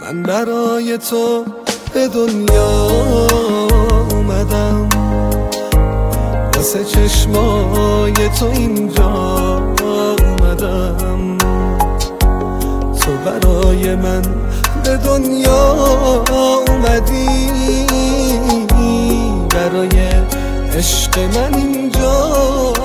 من برای تو به دنیا اومدم، واسه چشمای تو اینجا اومدم. تو برای من به دنیا اومدی، برای عشق من اینجا